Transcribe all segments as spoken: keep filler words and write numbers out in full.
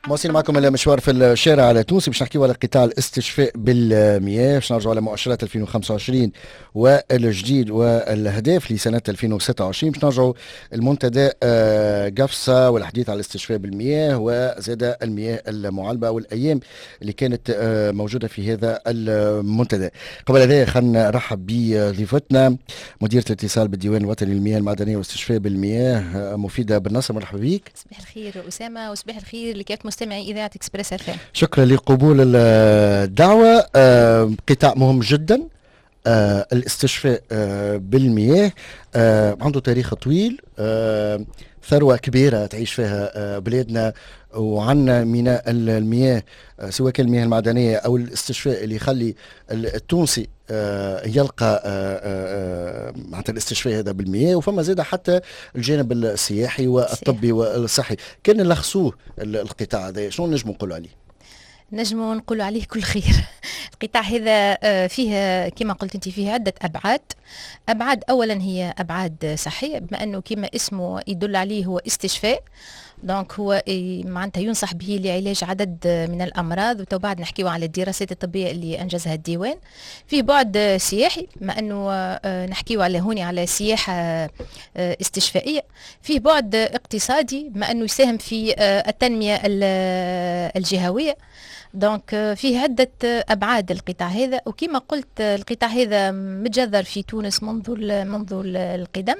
مواصلين معكم المشوار في الشارع التونسي باش نحكيو على قطاع الاستشفاء بالمياه، باش نرجعوا على مؤشرات ألفين وخمسة وعشرين والجديد والاهداف لسنه ألفين وستة وعشرين، باش نرجعوا المنتدى قفصه والحديث على الاستشفاء بالمياه وزاد المياه المعالبه والايام اللي كانت موجوده في هذا المنتدى. قبل هذا خلينا نرحب بضيفتنا مديره الاتصال بالديوان الوطني للمياه المعدنيه والاستشفاء بالمياه مفيده بن نصر. مرحبا بك. صباح الخير اسامه وصباح الخير لكافه مستمعي اذاعه اكسبريس اف ام. شكرا لقبول الدعوه. آه، قطاع مهم جدا، آه، الاستشفاء آه، بالمياه آه، عنده تاريخ طويل، آه، ثروه كبيره تعيش فيها آه، بلادنا، وعندنا ميناء المياه آه، سواء كان المياه المعدنيه او الاستشفاء اللي يخلي التونسي آه، يلقى آه، آه، معناتها الاستشفاء هذا بالمياه. وفما زاد حتى الجانب السياحي والطبي والصحي. كان لخصوه القطاع هذا، شنو نجم نقولوا عليه؟ نجم نقول عليه كل خير. القطاع هذا فيه كما قلت انت فيه عدة أبعاد. أبعاد أولا هي أبعاد صحية، بما أنه كما اسمه يدل عليه هو استشفاء، دونك هو معناتها ينصح به لعلاج عدد من الأمراض. وتو بعد نحكيو على الدراسات الطبية اللي أنجزها الديوان. فيه بعد سياحي، بما أنه نحكيو على هوني على سياحة استشفائية. فيه بعد اقتصادي، بما أنه يساهم في التنمية الجهوية. دونك فيه عدة أبعاد القطاع هذا، وكما قلت القطاع هذا متجذر في تونس منذ منذ القدم.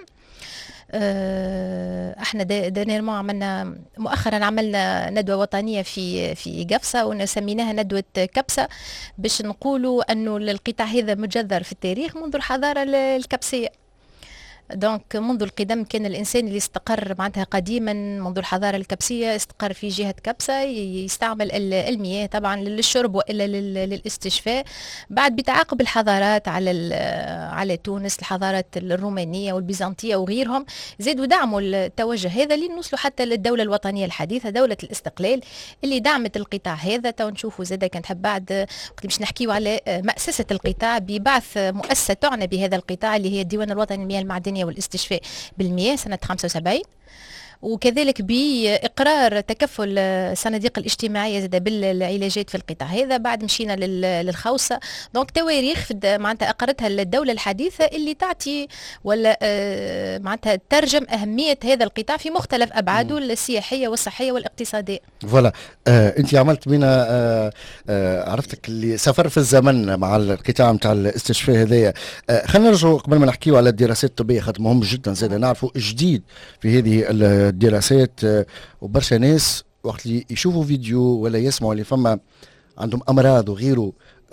احنا دانيرمون عملنا مؤخرا عملنا ندوة وطنية في في قفصة وسميناها ندوة كبسة، باش نقولوا أنه القطاع هذا متجذر في التاريخ منذ الحضارة الكبسية. دونك منذ القدم كان الإنسان اللي استقر معناتها قديما منذ الحضارة الكبسية استقر في جهة كبسة، يستعمل المياه طبعا للشرب وإلا للاستشفاء. بعد بتعاقب الحضارات على على تونس، الحضارات الرومانية والبيزنطية وغيرهم، زادوا دعموا التوجه هذا لنوصلوا حتى للدولة الوطنية الحديثة دولة الاستقلال اللي دعمت القطاع هذا. تو نشوفوا زاد كان نحب بعد وقت باش نحكيوا على مؤسسة القطاع ببعث مؤسسة تعنى بهذا القطاع اللي هي الديوان الوطني للمياه المعدنية والاستشفاء بالمياه سنة خمسة وسبعين، وكذلك بإقرار تكفل الصناديق الاجتماعية زاد بالعلاجات في القطاع هذا. بعد مشينا للخوصة. دونك تواريخ معناتها أقرتها الدولة الحديثة اللي تعطي ولا آه معناتها ترجم أهمية هذا القطاع في مختلف أبعاده السياحية والصحية والاقتصادية. فوالا. آه أنت عملت بينا آه آه عرفتك اللي سفر في الزمن مع القطاع نتاع الاستشفاء هذايا. آه خلينا نرجعوا قبل ما نحكيوا على الدراسات الطبية، خاطر مهم جدا زاد نعرفوا جديد في هذه الدراسات. وبرشا ناس وقت اللي يشوفوا فيديو ولا يسمعوا اللي فما عندهم امراض وغيره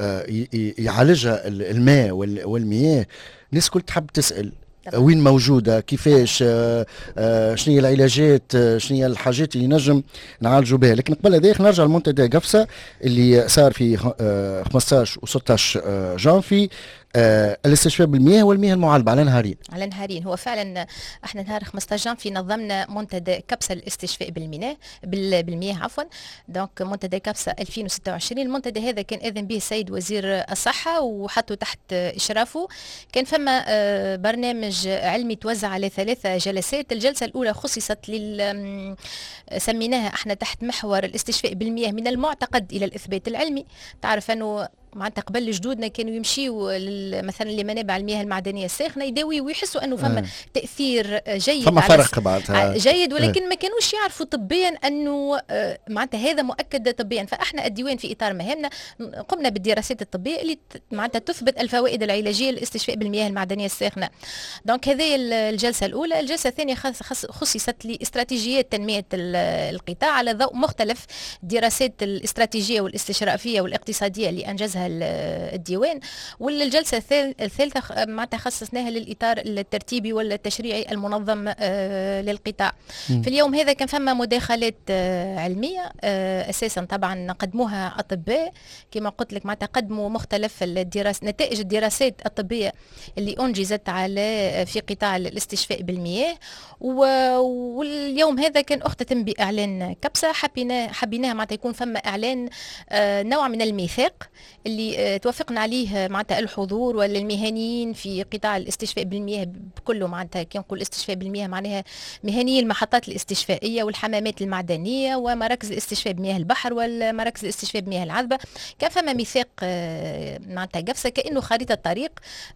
يعالجها الماء والمياه، الناس كل تحب تسأل وين موجودة، كيفاش، شنو هي العلاجات، شنو هي الحاجات اللي نجم نعالجوا بها. لكن قبل هذا نرجع لمنتدى قفصة اللي صار في خمسطاش و ستطاش جانفي، آه الاستشفاء بالمياه والمياه المعالبة على نهارين. على نهارين هو فعلا احنا نهار خمسطاش جانفي نظمنا منتدى كبسة الاستشفاء بالمياه بالمياه عفوا. دونك منتدى كبسة ألفين وستة وعشرين، المنتدى هذا كان اذن به السيد وزير الصحة وحطوا تحت اشرافه. كان فما آه برنامج علمي توزع على ثلاثة جلسات. الجلسة الاولى خصصت لل سميناها احنا تحت محور الاستشفاء بالمياه من المعتقد الى الاثبات العلمي. تعرف انه معناتها قبل جدودنا كانوا يمشيوا مثلا لمنابع المياه المعدنيه الساخنه يداوي ويحسوا انه فما آه. تاثير جيد، فما فرق بعدها جيد، ولكن آه. ما كانوش يعرفوا طبيا انه معناتها هذا مؤكد طبيا. فاحنا الديوان في اطار مهامنا قمنا بالدراسات الطبيه اللي معناتها تثبت الفوائد العلاجيه للاستشفاء بالمياه المعدنيه الساخنه. دونك هذه الجلسه الاولى. الجلسه الثانيه خصصت لاستراتيجيات تنميه القطاع على ضوء مختلف الدراسات الاستراتيجيه والاستشرافيه والاقتصاديه اللي انجزها الديوان. والجلسة الثالثة معناتها خصصناها للإطار الترتيبي والتشريعي المنظم للقطاع. في اليوم هذا كان فما مداخلات علمية أساسا طبعا قدموها أطباء كما قلت لك، معناتها قدموا مختلف الدراسات نتائج الدراسات الطبية اللي أنجزت على في قطاع الاستشفاء بالمياه. واليوم هذا كان أختتم بإعلان كبسة. حبينا حبيناها معناتها يكون فما إعلان نوع من الميثاق اللي توافقنا عليه معناتها الحضور ولا المهنيين في قطاع الاستشفاء بالمياه بكله. معناتها كي نقول استشفاء بالمياه معناها مهنيي المحطات الاستشفائيه والحمامات المعدنيه ومراكز الاستشفاء بمياه البحر والمراكز الاستشفاء بمياه العذبه. كان فما ميثاق معناتها قفصه كانه خريطه طريق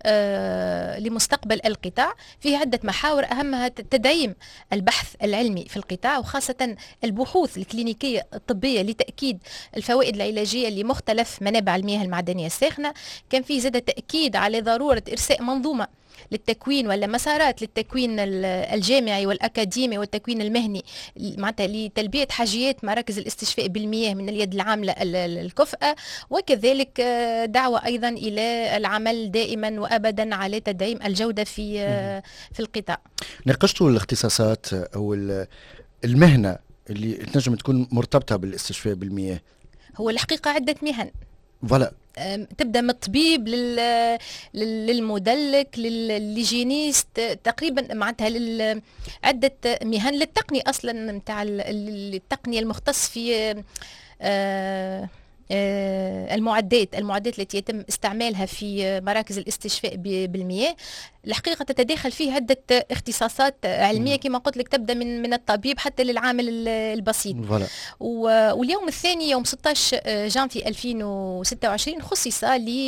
لمستقبل القطاع فيه عده محاور اهمها تدعيم البحث العلمي في القطاع، وخاصه البحوث الكلينيكيه الطبيه لتاكيد الفوائد العلاجيه لمختلف منابع المياه المعدنيه الساخنه. كان فيه زاد تاكيد على ضروره ارساء منظومه للتكوين ولا مسارات للتكوين الجامعي والأكاديمي والتكوين المهني معناتها لتلبية حاجيات مراكز الاستشفاء بالمياه من اليد العاملة الكفءة، وكذلك دعوة أيضا إلى العمل دائما وأبدا على تدعيم الجودة في في القطاع. ناقشتوا الاختصاصات أو المهنة اللي تنجم تكون مرتبطة بالاستشفاء بالمياه؟ هو الحقيقة عدة مهن فوالا، تبدا من الطبيب لل... للمدلك للجينيست تقريبا معناتها لل... عده مهن للتقنيه اصلا نتاع التقنيه المختص في آه المعدات المعدات التي يتم استعمالها في مراكز الاستشفاء بالمياه. الحقيقة تتداخل فيه عدة اختصاصات علمية كما قلت لك، تبدأ من من الطبيب حتى للعامل البسيط. واليوم الثاني يوم ستة عشر جانفي ألفين وستة وعشرين خصص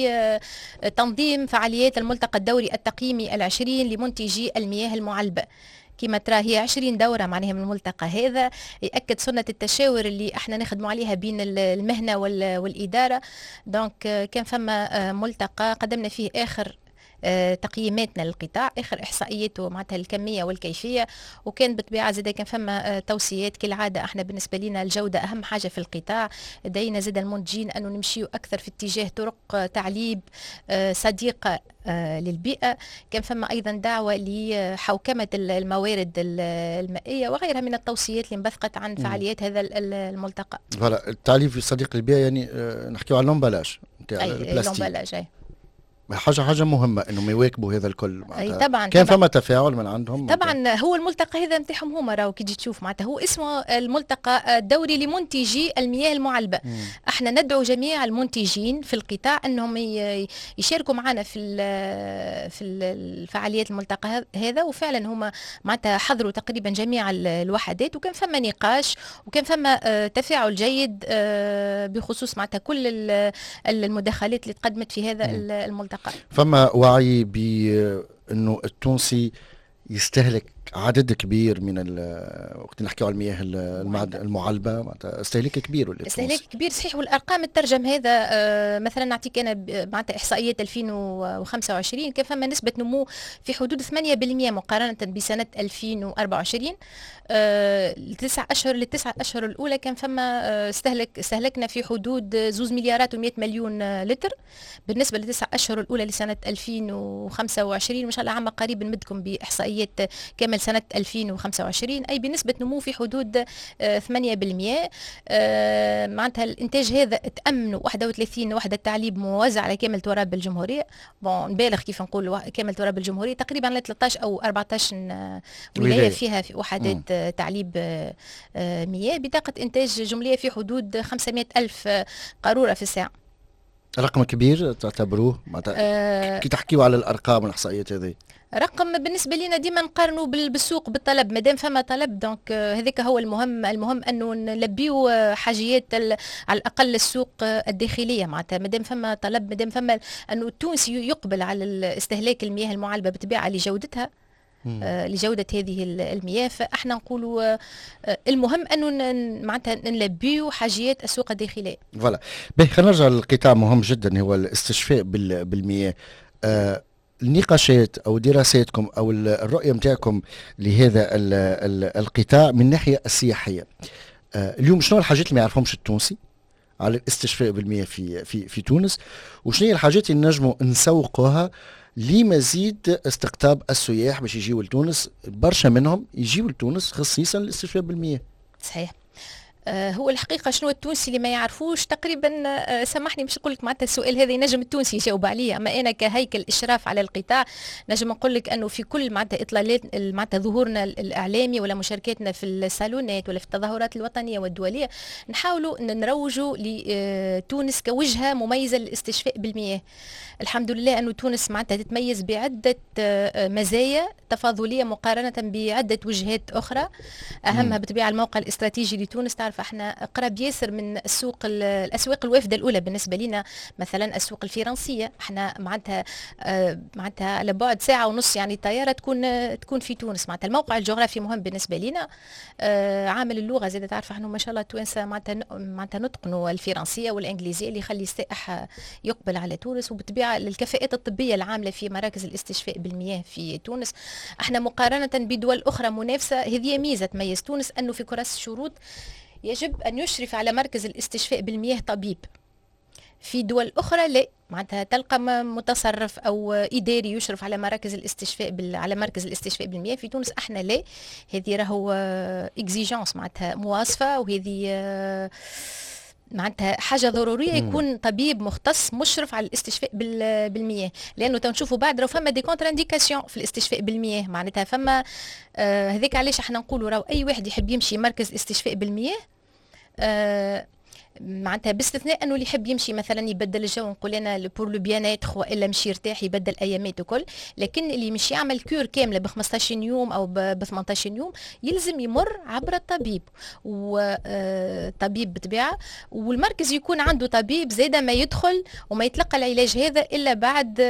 لتنظيم فعاليات الملتقى الدوري التقييمي العشرين لمنتجي المياه المعلبة. كما ترى هي عشرين دورة معناها من الملتقى هذا، يأكد سنة التشاور اللي احنا نخدموا عليها بين المهنة والإدارة. دونك كان فما ملتقى قدمنا فيه آخر تقييماتنا للقطاع، اخر احصائياته معناتها الكميه والكيفيه، وكان بالطبيعه زاد كان فما توصيات كالعاده. احنا بالنسبه لنا الجوده اهم حاجه في القطاع، دينا زاد المنتجين انه نمشيو اكثر في اتجاه طرق تعليب صديقه للبيئه. كان فما ايضا دعوه لحوكمه الموارد المائيه وغيرها من التوصيات اللي انبثقت عن فعاليات هذا الملتقى. فوالا، التعليب صديق للبيئه يعني نحكيو على اللومبالاج نتاع البلاستيك. اللومبالاج حاجه حاجه مهمه انهم يواكبوا هذا الكل. اي طبعا كان طبعا فما تفاعل من عندهم طبعا معناتها. هو الملتقى هذا نتاعهم هما راهو كي تجي تشوف معناتها هو اسمه الملتقى الدوري لمنتجي المياه المعلبه. مم. احنا ندعو جميع المنتجين في القطاع انهم يشاركوا معنا في في الفعاليات الملتقى هذا، وفعلا هما معناتها حضروا تقريبا جميع الوحدات، وكان فما نقاش وكان فما تفاعل جيد بخصوص معناتها كل المداخلات اللي تقدمت في هذا مم. الملتقى. فما وعي بأنه التونسي يستهلك عدد كبير من وقت نحكي على المياه المعلبة، استهلاك كبير ولا استهلاك كبير صحيح. والارقام الترجم هذا آه مثلا نعطيك انا معناتها احصائيات ألفين وخمسة وعشرين كان فما نسبة نمو في حدود ثمانية بالمئة مقارنة بسنة ألفين وأربعة وعشرين. آه التسع اشهر للتسع اشهر الاولى كان فما آه استهلك استهلكنا في حدود زوز مليارات ومئة مليون لتر. بالنسبة للتسع اشهر الاولى لسنة ألفين وخمسة وعشرين ما شاء الله عام قريب نمدكم باحصائيات كامل سنة ألفين وخمسة وعشرين، أي بنسبة نمو في حدود آه ثمانية بالمئة. آه معناتها الإنتاج هذا تأمنوا واحد وثلاثين وحدة تعليب موزعة على كامل تراب الجمهورية. بون نبالغ كيف نقول كامل تراب الجمهورية تقريبا على ثلاثة عشر أو أربعة عشر ولاية فيها في وحدات آه تعليب آه مياه بطاقة إنتاج جملية في حدود خمسمائة ألف قارورة في الساعة. رقم كبير تعتبروه آه كي تحكيوا على الأرقام والإحصائيات هذه؟ رقم بالنسبه لنا ديما نقارنوا بالسوق بالطلب، مادام فما طلب دونك هذاك هو المهم. المهم انه نلبيو حاجيات على الاقل السوق الداخليه، معناتها مادام فما طلب، مادام فما انه التونسي يقبل على استهلاك المياه المعلبه بطبيعه لجودتها آه لجوده هذه المياه، فاحنا نقولوا آه المهم انه معناتها نلبيو حاجيات السوق الداخليه. فوالا باهي، خلينا نرجع للقطاع مهم جدا هو الاستشفاء بالمياه. آه النقاشات او دراساتكم او الرؤيه نتاعكم لهذا القطاع من الناحيه السياحيه. آه اليوم شنو الحاجات اللي ما يعرفهمش التونسي على الاستشفاء بالمياه في في في تونس، وشنو هي الحاجات اللي نجموا نسوقوها لمزيد استقطاب السياح باش يجيوا لتونس؟ برشا منهم يجيوا لتونس خصيصا للاستشفاء بالمياه. صحيح. آه هو الحقيقه شنو التونسي اللي ما يعرفوش تقريبا، آه سامحني باش نقول لك معناتها السؤال هذا ينجم التونسي يجاوب عليه، اما انا كهيكل اشراف على القطاع نجم نقول لك انه في كل معناتها اطلالات معناتها ظهورنا الاعلامي ولا مشاركاتنا في الصالونات ولا في التظاهرات الوطنيه والدوليه نحاولوا نروجوا لتونس كوجهه مميزه للاستشفاء بالمياه. الحمد لله أن تونس معناتها تتميز بعدة مزايا تفاضلية مقارنة بعدة وجهات أخرى، أهمها بالطبيعة الموقع الاستراتيجي لتونس. تعرف احنا قرب ياسر من السوق الأسواق الوافدة الأولى بالنسبة لنا، مثلا السوق الفرنسية احنا معناتها معناتها على بعد ساعة ونص يعني طيارة تكون تكون في تونس. معناتها الموقع الجغرافي مهم بالنسبة لنا. عامل اللغة زي تعرف احنا ما شاء الله التوانسة معناتها معناتها نتقنوا الفرنسية والإنجليزية اللي يخلي السائح يقبل على تونس. وبالطبيعة للكفاءات الطبية العاملة في مراكز الاستشفاء بالمياه في تونس احنا مقارنة بدول أخرى منافسة، هذه ميزة تميز تونس أنه في كراسة الشروط يجب أن يشرف على مركز الاستشفاء بالمياه طبيب. في دول أخرى لا، معناتها تلقى متصرف أو إداري يشرف على مراكز الاستشفاء بال... على مركز الاستشفاء بالمياه. في تونس احنا لا، هذه راهو اكزيجونس معناتها مواصفة، وهذه معناتها حاجه ضروريه يكون طبيب مختص مشرف على الاستشفاء بالمياه، لانه تنشوفوا بعد راه فما دي كونتر انديكاسيون في الاستشفاء بالمياه. معناتها فما آه هذيك علاش احنا نقولوا راهو اي واحد يحب يمشي مركز استشفاء بالمياه آه معناتها باستثناء انه اللي يحب يمشي مثلا يبدل الجو، نقول انا بور لو بيان اتر والا مشي يرتاح يبدل ايامات وكل، لكن اللي مش يعمل كور كامله ب خمسطاش يوم او ب ثمنطاش يوم يلزم يمر عبر الطبيب وطبيب بطبيعه، والمركز يكون عنده طبيب زاده ما يدخل وما يتلقى العلاج هذا الا بعد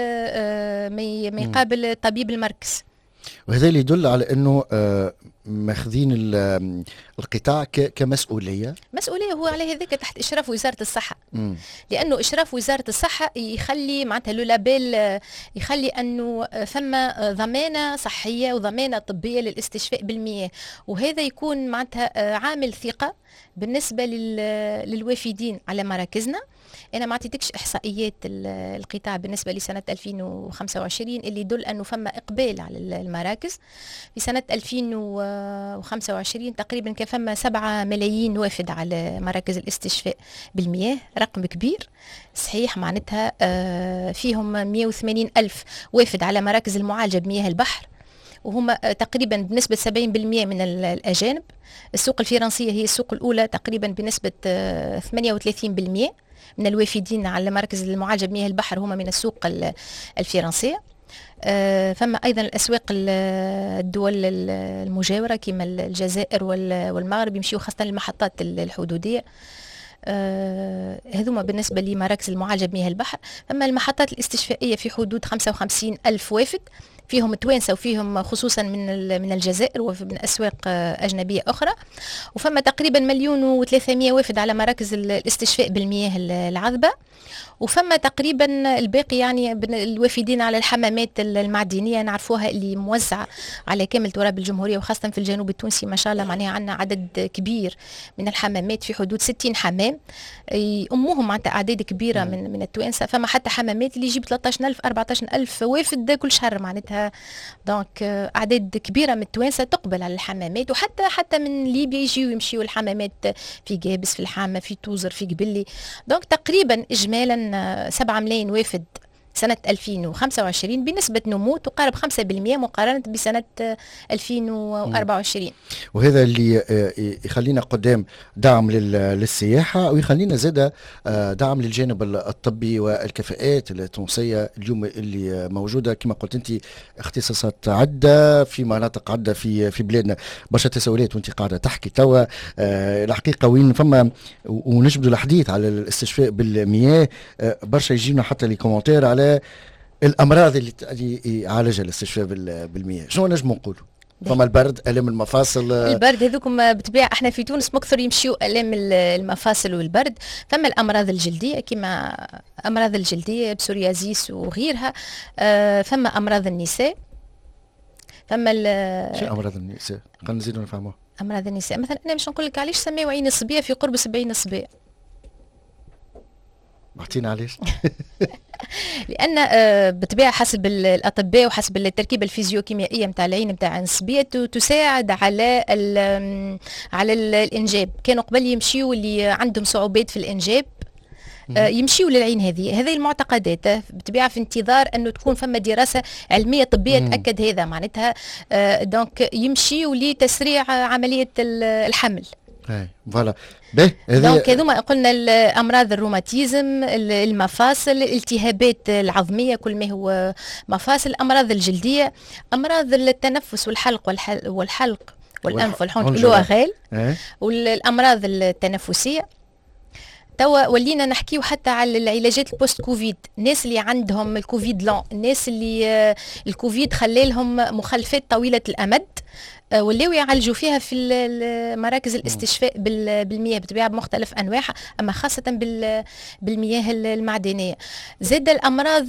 ما يقابل طبيب المركز. وهذا اللي يدل على انه ماخذين القطاع كمسؤوليه مسؤوليه هو على هذاك تحت اشراف وزاره الصحه. مم. لانه اشراف وزاره الصحه يخلي معناتها لو لابيل يخلي انه ثم ضمانه صحيه وضمانه طبيه للاستشفاء بالمياه، وهذا يكون معناتها عامل ثقه بالنسبه للوافدين على مراكزنا. أنا ما أعطيتكش إحصائيات القطاع بالنسبة لسنة ألفين وخمسة وعشرين اللي يدل أنه فما إقبال على المراكز. في سنة ألفين وخمسة وعشرين تقريبا كان فما سبعة ملايين وافد على مراكز الاستشفاء بالمياه، رقم كبير صحيح. معناتها فيهم مئة وثمانين ألف وافد على مراكز المعالجة بمياه البحر، وهم تقريبا بنسبة سبعين بالمئة من الأجانب. السوق الفرنسية هي السوق الأولى تقريبا بنسبة ثمانية وثلاثين بالمئة من الوافدين على مركز المعالجة بمياه البحر هم من السوق الفرنسية. فما أيضا الأسواق الدول المجاورة كما الجزائر والمغرب يمشيوا خاصة المحطات الحدودية. آه هذوما بالنسبة لمراكز المعالجة بمياه البحر. أما المحطات الاستشفائية في حدود خمسة وخمسين ألف وافد، فيهم توانسة وفيهم خصوصا من من الجزائر ومن أسواق أجنبية أخرى. وفما تقريبا مليون وثلاثمائة وافد على مراكز الاستشفاء بالمياه العذبة. وفما تقريبا الباقي يعني الوافدين على الحمامات المعدنية نعرفوها اللي موزعة على كامل تراب الجمهورية وخاصة في الجنوب التونسي. ما شاء الله معناها عندنا عدد كبير من الحمامات في حدود ستين حمام أمهم معناتها أعداد كبيرة من من التوانسة. فما حتى حمامات اللي يجيب ثلاثة عشر ألف أربعة عشر ألف وافد كل شهر معناتها. دونك أعداد كبيرة من التوانسة تقبل على الحمامات، وحتى حتى من ليبيا يجيو يمشيوا الحمامات في جابس في الحامة في توزر في قبلي. دونك تقريبا إجمالا سبعة ملايين وافد سنة ألفين وخمسة وعشرين بنسبة نمو تقارب خمسة بالمئة مقارنة بسنة ألفين وأربعة وعشرين. وهذا اللي يخلينا قدام دعم للسياحة ويخلينا زادة دعم للجانب الطبي والكفاءات التونسية اليوم اللي موجودة كما قلت انت اختصاصات عدة في مناطق عدة في في بلادنا. برشا تساؤلات وانت قاعدة تحكي توا الحقيقة وين فما ونجبدوا الحديث على الاستشفاء بالمياه. برشا يجينا حتى لي كومنتير على الامراض اللي يعالجها الاستشفاء بالمياه. شنو نجم نقولوا؟ فما البرد، الام المفاصل. البرد هذوكم بطبيعه احنا في تونس مكثر يمشيوا الام المفاصل والبرد. فما الامراض الجلديه كما امراض الجلديه بسوريازيس وغيرها. فما امراض النساء. فما شو امراض النساء؟ خلينا نزيدوا نفهموها. امراض النساء مثلا انا باش نقول لك علاش سميوا عين الصبيه في قرب سبعين صبيه. اعطينا علاش. لان آه، بالطبيعه حسب الاطباء وحسب التركيبه الفيزيوكيميائيه نتاع العين نتاع النسبيه تساعد على ال على ال الانجاب. كانوا قبل يمشيوا اللي عندهم صعوبات في الانجاب آه، يمشيوا للعين هذه. هذه المعتقدات بالطبيعه في انتظار انه تكون فما دراسه علميه طبيه تاكد هذا معناتها. آه، دونك يمشيوا لتسريع عمليه الحمل. فوالا باهي. دونك هذوما قلنا الامراض الروماتيزم، المفاصل، الالتهابات العظميه كل ما هو مفاصل، الامراض الجلديه، امراض التنفس والحلق والحلق, والحلق والانف والحنجره لوغيل، والامراض التنفسيه. توا ولينا نحكيو حتى على العلاجات البوست كوفيد، الناس اللي عندهم الكوفيد لون، الناس اللي الكوفيد خلالهم مخالفات طويله الامد، ولاو يعالجوا فيها في مراكز الاستشفاء بالمياه بالطبيعه بمختلف انواعها، اما خاصه بالمياه المعدنيه. زاد الامراض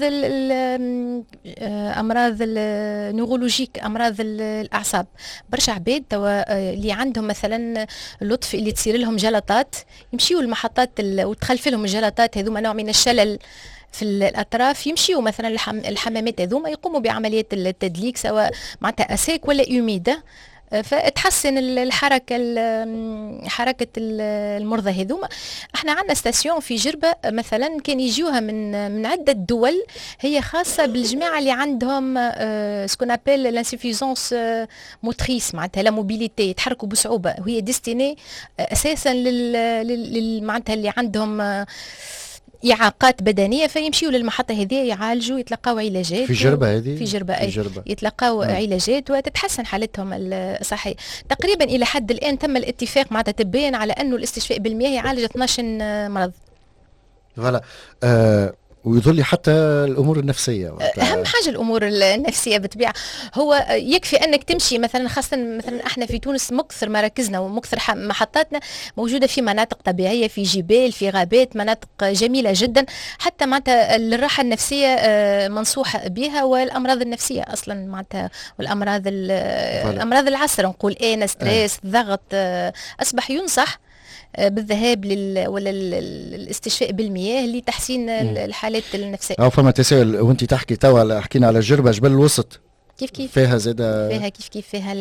امراض النيورولوجيك، امراض الاعصاب. برشا عباد توا اللي عندهم مثلا اللطف اللي تصير لهم جلطات يمشيوا المحطات وتخلف لهم الجلطات، هذوما نوع من الشلل في الاطراف، يمشيوا مثلا الحمامات هذوما يقوموا بعمليه التدليك سواء معناتها اساك ولا اوميده، فتحسن الحركه حركه المرضى هذوما. احنا عندنا ستاسيون في جربه مثلا كان يجيوها من من عده دول، هي خاصه بالجماعه اللي عندهم سكون ابل لانسيفيزونس موتريس، معناتها لا موبيليتي، يتحركوا بصعوبه، وهي ديستيني اساسا لل معناتها اللي عندهم إعاقات بدنية، فيمشيوا للمحطة هذه يعالجوا يتلقاو علاجات في جربة هذه في جربة, في جربة. يتلقاو م. علاجات وتتحسن حالتهم الصحية. تقريبا إلى حد الآن تم الاتفاق مع تبين على أنه الاستشفاء بالمياه يعالج اثناش مرض. فوالا آه ويظل حتى الامور النفسيه اهم حاجه الامور النفسيه بالطبيعه. هو يكفي انك تمشي مثلا، خاصه مثلا احنا في تونس مكثر مراكزنا ومكثر محطاتنا موجوده في مناطق طبيعيه، في جبال، في غابات، مناطق جميله جدا، حتى معناتها الراحه النفسيه منصوحه بها، والامراض النفسيه اصلا معناتها والامراض الامراض العصر نقول انا ستريس اه. ضغط اصبح ينصح بالذهاب لل ولا الاستشفاء بالمياه لتحسين الحالات النفسيه. او فما تساؤل وانت تحكي توا، حكينا على الجربه جبل الوسط، كيف كيف فيها زاده فيها كيف كيف فيها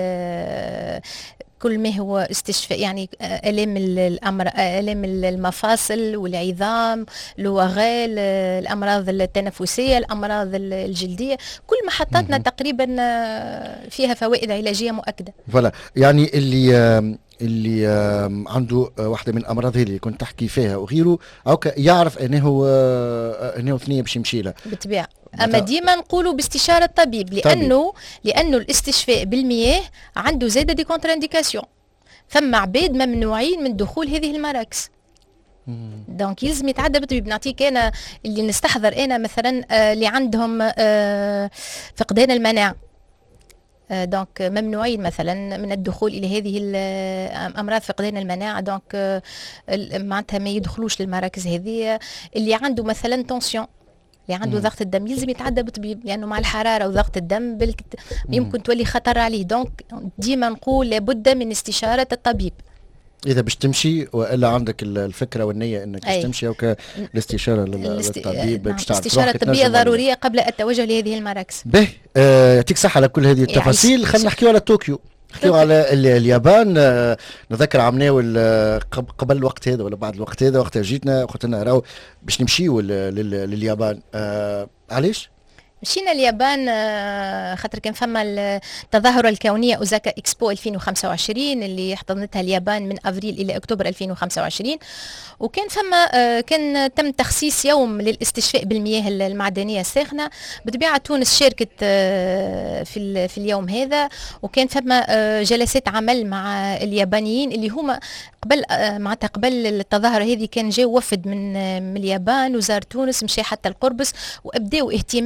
كل ما هو استشفاء، يعني الام الامر الام المفاصل والعظام، الوغال، الامراض التنفسيه، الامراض الجلديه، كل محطاتنا تقريبا فيها فوائد علاجيه مؤكده. فوالا يعني اللي اللي عنده واحدة من الأمراض اللي كنت تحكي فيها وغيره أو يعرف أنه أنه ثنية باش يمشي لها بالطبيعة. أما ديما نقولوا باستشارة الطبيب، لأنه طبيب. لأنه الاستشفاء بالمياه عنده زادة دي كونتر انديكاسيون، ثم عباد ممنوعين من دخول هذه المراكز. دونك يلزم يتعدى بالطبيب. نعطيك انا اللي نستحضر انا مثلا اللي عندهم فقدان المناعه، دونك ممنوعين مثلا من الدخول الى هذه الامراض فقدان المناعه، دونك معناتها ما يدخلوش للمراكز هذه. اللي عنده مثلا تونسيون، اللي عنده ضغط الدم يلزم يتعدى بالطبيب، لانه يعني مع الحراره وضغط الدم يمكن تولي خطر عليه. دونك ديما نقول لابد من استشاره الطبيب اذا باش تمشي، والا عندك الفكره والنيه انك باش تمشي او الاستشاره للطبيب باش تعرف. الاستشاره الطبيه ضروريه قبل التوجه لهذه المراكز. باهي آه يعطيك صحه على كل هذه التفاصيل. خلينا نحكيو على طوكيو، نحكيو على اليابان. آه نذكر عمناو قبل الوقت هذا ولا بعد الوقت هذا، وقتها جيتنا قلت لنا راهو باش نمشيو لليابان. آه علاش؟ مشينا اليابان خاطر كان فما التظاهرة الكونية أوزاكا إكسبو ألفين وخمسة وعشرين اللي احتضنتها اليابان من أفريل إلى أكتوبر ألفين وخمسة وعشرين، وكان فما كان تم تخصيص يوم للاستشفاء بالمياه المعدنية الساخنة. بطبيعة تونس شاركت في في اليوم هذا، وكان فما جلسات عمل مع اليابانيين اللي هما قبل معناتها قبل التظاهرة هذه كان جاو وفد من من اليابان وزار تونس، مشى حتى القربص وابداوا اهتمام بال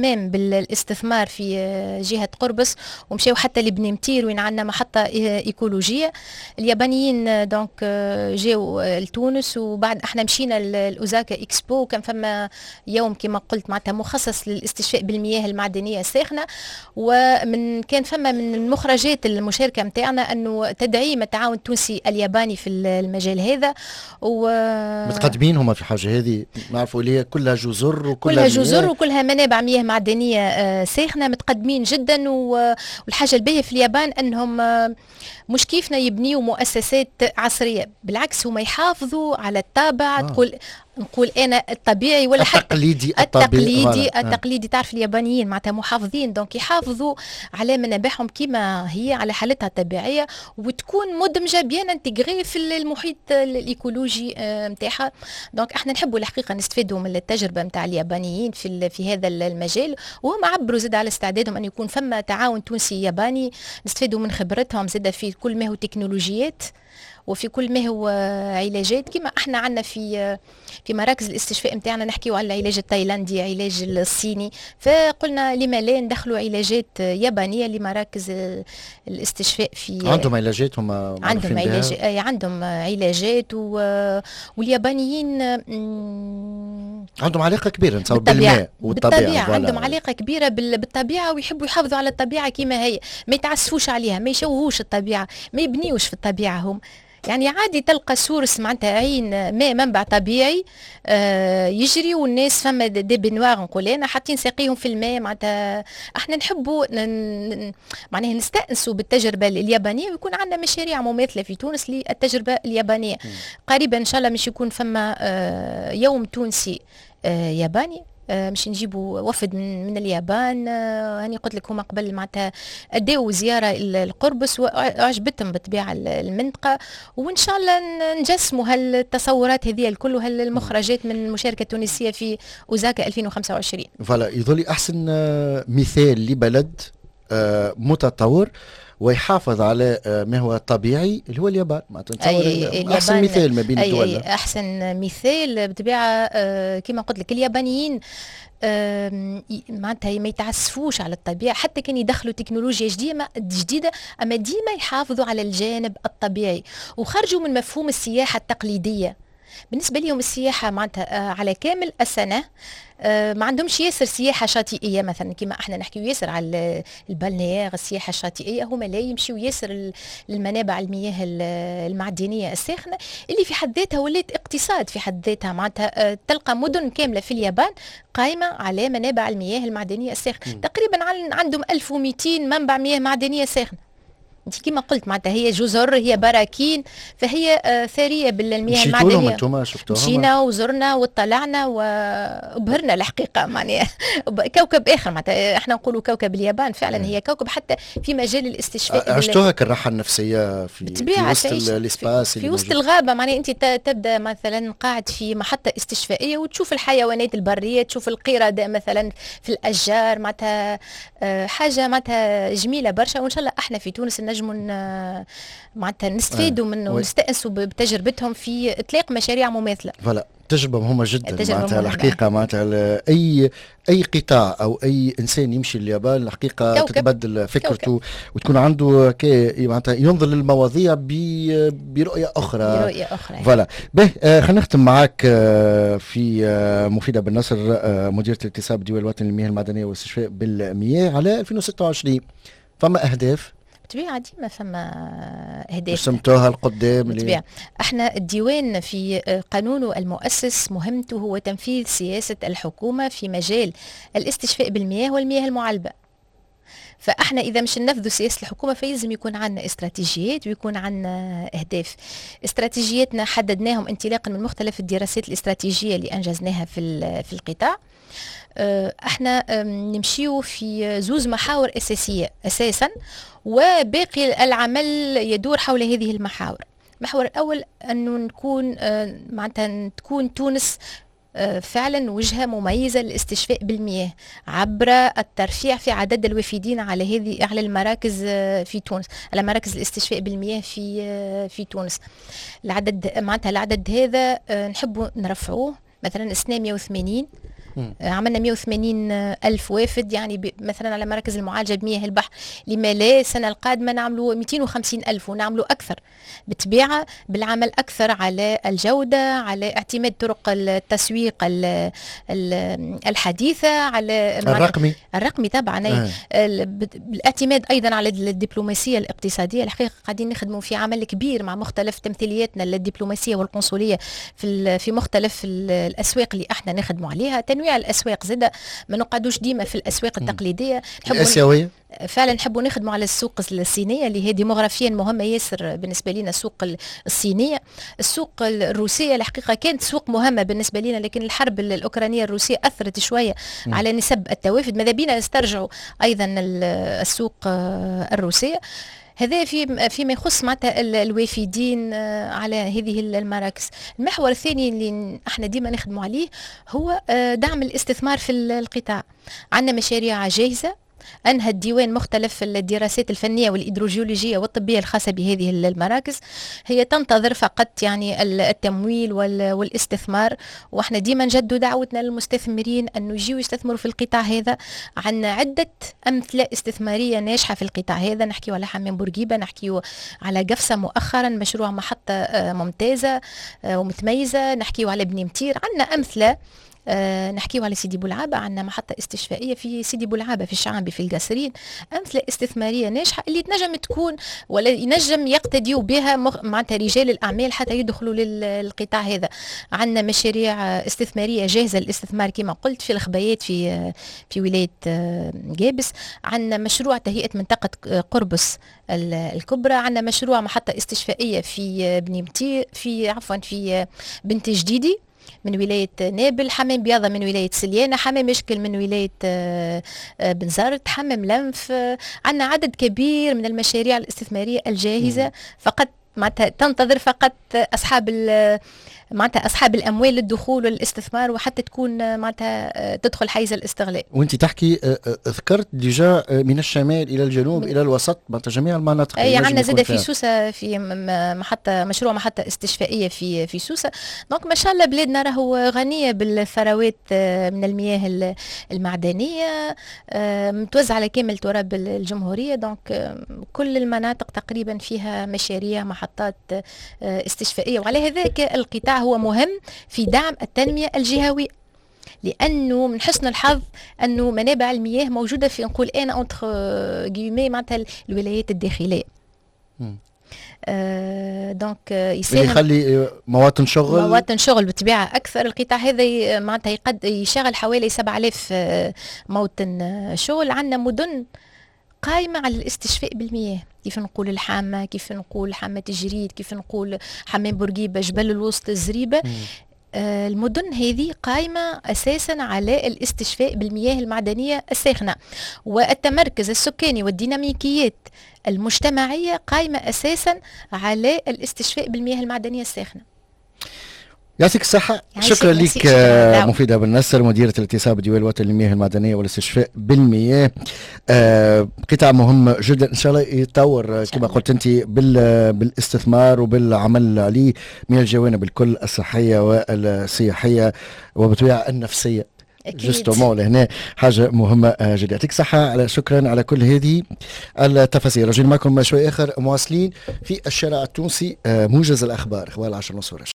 الاستثمار في جهة قربص ومشاو حتى لبني متير وين عندنا محطة إيكولوجية. اليابانيين دونك جاو لتونس وبعد احنا مشينا لأوزاكا إكسبو، كان فما يوم كما قلت معناتها مخصص للاستشفاء بالمياه المعدنية الساخنة، ومن كان فما من المخرجات المشاركة متاعنا أنه تدعيم التعاون التونسي الياباني في المجال هذا. و متقدمين هما في حاجة هذه، نعرفوا اللي هي كلها جزر وكلها كلها جزر وكلها منابع مياه معدنية ساخنة، متقدمين جدا. والحاجة الباهية في اليابان أنهم مش كيفنا يبنيوا مؤسسات عصرية، بالعكس هم يحافظوا على الطابع. آه. تقول نقول انا الطبيعي ولا حتى التقليدي التقليدي التقليدي تعرف اليابانيين معناتها محافظين، دونك يحافظوا على منابعهم كما هي على حالتها الطبيعيه وتكون مدمجه بيان انتغري في المحيط الايكولوجي نتاعها. دونك احنا نحبوا الحقيقه نستفيدوا من التجربه نتاع اليابانيين في في هذا المجال، وهم عبروا زاد على استعدادهم ان يكون فما تعاون تونسي ياباني، نستفيدوا من خبرتهم زاد في كل ما هو تكنولوجيات وفي كل ما هو علاجات. كما احنا عندنا في في مراكز الاستشفاء نتاعنا نحكيو على العلاج التايلاندي، علاج الصيني، فقلنا لما لا ندخلوا علاجات يابانيه لمراكز الاستشفاء. في عندهم علاجات، هم عندهم علاج عندهم علاجات و... واليابانيين عندهم علاقه كبيره نتصور بالماء والطبيعه. بالطبيعه عندهم علاقه كبيره بالطبيعه ويحبوا يحافظوا على الطبيعه كما هي، ما يتعسفوش عليها، ما يشوهوش الطبيعه، ما يبنيوش في الطبيعه. هم يعني عادي تلقى سورس معناتها عين ماء منبع طبيعي آه يجري والناس فما دي بنواغ نقول انا حاطين ساقيهم في الماء. معناتها احنا نحبوا معناها نستأنسوا بالتجربه اليابانيه ويكون عندنا مشاريع مماثله في تونس للتجربه اليابانيه. م. قريبا ان شاء الله مش يكون فما آه يوم تونسي آه ياباني، آه مش نجيبوا وفد من, من اليابان. آه هاني قلت لك هما قبل معناتها اداو زياره القربص وعجبتهم بالطبيعه المنطقه، وان شاء الله نجسموا هالتصورات هذه الكل وهالمخرجات من المشاركه التونسيه في اوزاكا ألفين وخمسة وعشرين. فوالا يظل احسن مثال لبلد آه متطور ويحافظ على ما هو طبيعي اللي هو اليابان. أي احسن مثال ما بين الدول. أي احسن مثال بالطبيعه. آه كما قلت لك اليابانيين آه معناتها ما يتعسفوش على الطبيعه، حتى كان يدخلوا تكنولوجيا جديده جديده اما ديما يحافظوا على الجانب الطبيعي وخرجوا من مفهوم السياحه التقليديه. بالنسبه لهم السياحه معناتها آه على كامل السنه، آه ما عندهمش ياسر سياحه شاطئيه مثلا كما احنا نحكيو ياسر على البالنيير السياحه الشاطئيه. هما لا يمشيو ياسر للمنابع المياه المعدنيه الساخنه اللي في حد ذاتها ولات اقتصاد في حد ذاتها. معناتها آه تلقى مدن كامله في اليابان قائمه على منابع المياه المعدنيه الساخنه. تقريبا عندهم ألف ومئتين منبع مياه معدنيه ساخنه. انت كما قلت معناتها هي جزر، هي براكين، فهي آه ثريه بالمياه المعدنيه. مشينا وزرنا واطلعنا وبهرنا الحقيقه معناها كوكب اخر. معناتها احنا نقولوا كوكب اليابان فعلا هي كوكب حتى في مجال الاستشفاء. عشتوها كالراحه النفسيه في, في وسط الاسباس في, في وسط الغابه. معناها انت تبدا مثلا قاعد في محطه استشفائيه وتشوف الحيوانات البريه، تشوف القرده مثلا في الاشجار. معناتها آه حاجه معناتها جميله برشا، وان شاء الله احنا في تونس نجموا معناتها نستفيدوا منه ونستأنسوا بتجربتهم في اطلاق مشاريع مماثله. فوالا تجربه مهمه جدا معناتها الحقيقه. معناتها اي اي قطاع او اي انسان يمشي لليابان الحقيقه كوكب. تتبدل فكرته كوكب. وتكون عنده كي معناتها ينظر للمواضيع برؤيه اخرى. برؤيه اخرى فوالا. به آه خلينا نختم معك آه في آه مفيده بن نصر آه مديره الاكتساب الدولي الوطني للمياه المعدنيه والاستشفاء بالمياه على ألفين وستة وعشرين. فما اهداف بالطبيعة ديما فما أهداف رسمتوها القدام. بالطبيعة احنا الديوان في قانونه المؤسس مهمته هو تنفيذ سياسة الحكومة في مجال الاستشفاء بالمياه والمياه المعالبة. فاحنا اذا مش ننفذوا سياسه الحكومه فيلزم يكون عندنا استراتيجيات ويكون عندنا اهداف. استراتيجياتنا حددناهم انطلاقا من مختلف الدراسات الاستراتيجيه اللي انجزناها في في القطاع. احنا نمشيو في زوز محاور اساسيه اساسا، وباقي العمل يدور حول هذه المحاور. المحور الاول انه نكون معناتها تكون تونس فعلا وجهة مميزة للاستشفاء بالمياه عبر الترفيع في عدد الوافدين على هذه على المراكز في تونس، على مراكز الاستشفاء بالمياه في في تونس. العدد معناتها العدد هذا نحب نرفعوه مثلا مئة وثمانين عملنا مئة وثمانين ألف وافد، يعني مثلا على مراكز المعالجة بمياه البحر، لما لا السنة القادمة نعملوا مئتين وخمسين ألف ونعملوا أكثر، بالطبيعة بالعمل أكثر على الجودة، على اعتماد طرق التسويق الحديثة، على الرقمي الرقمي طبعا آه. الاعتماد أيضا على الدبلوماسية الاقتصادية. الحقيقة قاعدين نخدموا في عمل كبير مع مختلف تمثيلياتنا الدبلوماسية والقنصلية في في مختلف الأسواق اللي احنا نخدموا عليها. تنويع الأسواق زادة، ما نقعدوش ديما في الأسواق التقليدية الآسيوية. فعلا نحبوا نخدموا على السوق الصينية اللي هي ديموغرافيا مهمة ياسر بالنسبة لنا. السوق الصينية، السوق الروسية الحقيقة كانت سوق مهمة بالنسبة لنا، لكن الحرب الأوكرانية الروسية أثرت شوية م. على نسب التوافد. ماذا بينا نسترجعوا أيضا السوق الروسية. هذا في فيما يخص معناتها الوافدين على هذه المراكز. المحور الثاني اللي احنا ديما نخدموا عليه هو دعم الاستثمار في القطاع. عندنا مشاريع جاهزة، أنهى الديوان مختلف الدراسات الفنية والإيدروجيولوجية والطبية الخاصة بهذه المراكز، هي تنتظر فقط يعني التمويل والاستثمار. وإحنا ديما نجدوا دعوتنا للمستثمرين أنه يجيوا يستثمروا في القطاع هذا. عندنا عدة أمثلة استثمارية ناجحة في القطاع هذا، نحكيو على حمام بورقيبة، نحكيو على قفصة مؤخرا مشروع محطة ممتازة ومتميزة، نحكيو على بني متير. عندنا أمثلة أه نحكيو على سيدي بولعابة، عندنا محطة استشفائية في سيدي بولعابة في الشعابي في القصرين. أمثلة استثمارية ناجحة اللي تنجم تكون ولا ينجم يقتديوا بها معناتها رجال الأعمال حتى يدخلوا للقطاع هذا. عندنا مشاريع استثمارية جاهزة للاستثمار كما قلت في الخبايات في في ولاية جابس. عندنا مشروع تهيئة منطقة قربص الكبرى. عندنا مشروع محطة استشفائية في بني متير في عفوا في بنت جديدي من ولاية نابل. حمام بياضة من ولاية سليانة. حمام مشكل من ولاية بنزرت. حمام لنف. عندنا عدد كبير من المشاريع الاستثمارية الجاهزة، فقط معناتها تنتظر فقط أصحاب معناتها أصحاب الأموال للدخول والاستثمار وحتى تكون معناتها تدخل حيز الاستغلال. وأنت تحكي ذكرت ديجا من الشمال إلى الجنوب ب... إلى الوسط معناتها جميع المناطق. أي عندنا زادة في سوسة في محطة مشروع محطة استشفائية في في سوسة. دونك ما شاء الله بلادنا راهو غنية بالثروات من المياه المعدنية متوزعة على كامل تراب الجمهورية. دونك كل المناطق تقريبا فيها مشاريع محطات استشفائية، وعلى هذاك القطاع هو مهم في دعم التنمية الجهوية، لأنه من حسن الحظ أنه منابع المياه موجودة في نقول أنا أنتخ جيمي معناتها الولايات الداخلية. آه دونك يساهم يخلي مواطن شغل مواطن شغل بالطبيعة أكثر. القطاع هذا معناتها يقد يشغل حوالي سبعة آلاف مواطن شغل. عندنا مدن قائمة على الاستشفاء بالمياه، كيف نقول الحامة، كيف نقول حامة الجريد، كيف نقول حمام بورقيبة، جبل الوسط، الزريبة. آه المدن هذه قائمة أساسا على الاستشفاء بالمياه المعدنية الساخنة، والتمركز السكاني والديناميكيات المجتمعية قائمة أساسا على الاستشفاء بالمياه المعدنية الساخنة. يعطيك الصحة. شكرا لك مفيدة بن نصر، مديرة الاتساب الدولي الوطني للمياه المعدنية والاستشفاء بالمياه. آه قطاع مهم جدا، ان شاء الله يتطور كما قلت انت بالاستثمار وبالعمل عليه من الجوانب الكل الصحية والسياحية وبالطبيعة النفسية. جستومون لهنا حاجة مهمة جدا. يعطيك صحة. على شكرا على كل هذه التفاصيل. رجل معكم شوي آخر مواصلين في الشارع التونسي، موجز الأخبار، أخبار العشر ونص.